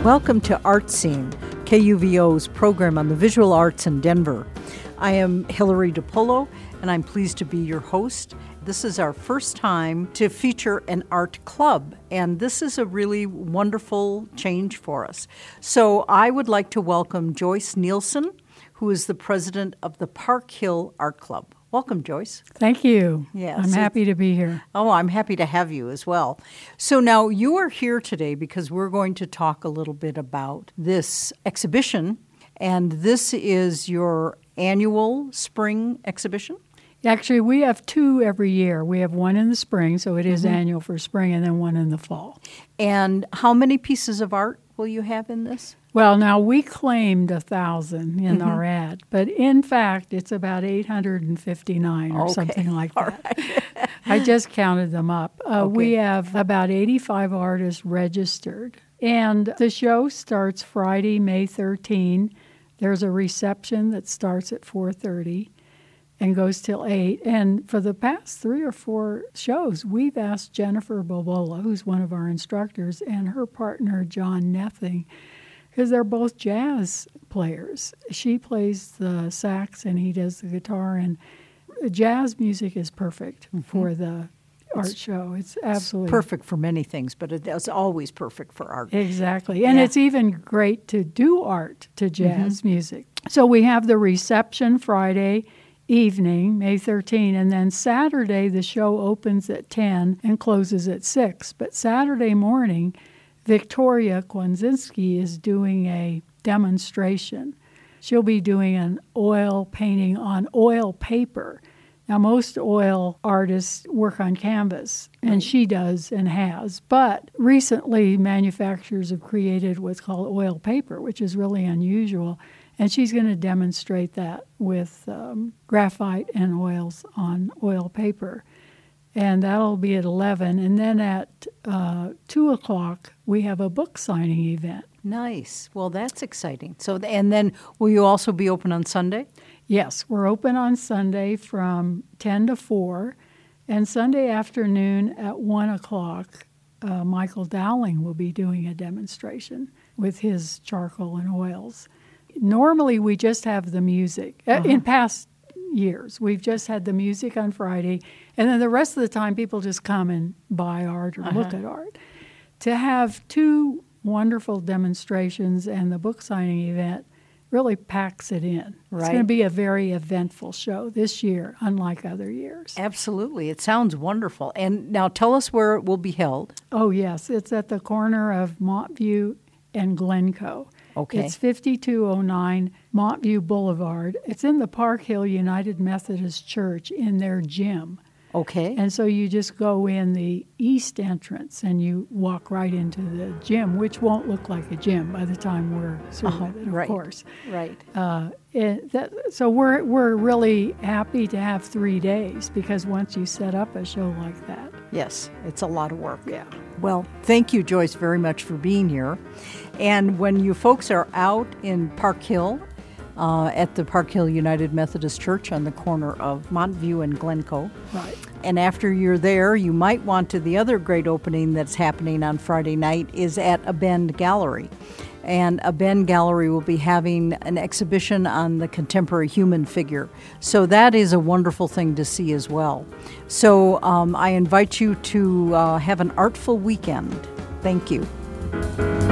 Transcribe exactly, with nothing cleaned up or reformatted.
Welcome to Art Scene, K U V O's program on the visual arts in Denver. I am Hillary DiPolo, and I'm pleased to be your host. This is our first time to feature an art club, and this is a really wonderful change for us. So I would like to welcome Joyce Nielsen, who is the president of the Park Hill Art Club. Welcome, Joyce. Thank you. Yes, I'm happy to be here. Oh, I'm happy to have you as well. So now you are here today because we're going to talk a little bit about this exhibition, and this is your annual spring exhibition? Actually, we have two every year. We have one in the spring, so it is Mm-hmm. annual for spring, and then one in the fall. And how many pieces of art will you have in this? Well, now we claimed a thousand in Mm-hmm. our ad, but in fact, it's about eight hundred fifty-nine or Okay. something like All that. right. I just counted them up. Uh, Okay. We have about eighty-five artists registered, and the show starts Friday, May thirteenth. There's a reception that starts at four thirty and goes till eight. And for the past three or four shows, we've asked Jennifer Bobola, who's one of our instructors, and her partner, John Nething, because they're both jazz players. She plays the sax and he does the guitar, and jazz music is perfect Mm-hmm. for the art show. It's absolutely Perfect for many things, but it's always perfect for art. Exactly. And Yeah. it's even great to do art to jazz Mm-hmm. music. So we have the reception Friday evening, May thirteenth, and then Saturday the show opens at ten and closes at six. But Saturday morning, Victoria Kwanzinski is doing a demonstration. She'll be doing an oil painting on oil paper. Now, most oil artists work on canvas, and she does and has. But recently, manufacturers have created what's called oil paper, which is really unusual. And she's going to demonstrate that with um, graphite and oils on oil paper. And that'll be at eleven. And then at uh, two o'clock, we have a book signing event. Nice. Well, that's exciting. So, and then will you also be open on Sunday? Yes, we're open on Sunday from ten to four, and Sunday afternoon at one o'clock, uh, Michael Dowling will be doing a demonstration with his charcoal and oils. Normally, we just have the music. Uh, Uh-huh. In past years, we've just had the music on Friday, and then the rest of the time, people just come and buy art or Uh-huh. look at art. To have two wonderful demonstrations and the book signing event really packs it in. It's Right. going to be a very eventful show this year, unlike other years. Absolutely. It sounds wonderful. And now tell us where it will be held. Oh, yes. It's at the corner of Montview and Glencoe. Okay. It's fifty-two oh nine Montview Boulevard. It's in the Park Hill United Methodist Church in their gym. Okay. And so you just go in the east entrance and you walk right into the gym, which won't look like a gym by the time we're through Uh-huh, with it, of right. course. Right. Uh, it, that, so we're we're really happy to have three days because once you set up a show like that, Yes, it's a lot of work. yeah. Well, thank you, Joyce, very much for being here. And when you folks are out in Park Hill, uh, at the Park Hill United Methodist Church on the corner of Montview and Glencoe, Right. and after you're there, you might want to, the other great opening that's happening on Friday night is at Abend Gallery. And Abend Gallery will be having an exhibition on the contemporary human figure. So that is a wonderful thing to see as well. So um, I invite you to uh, have an artful weekend. Thank you.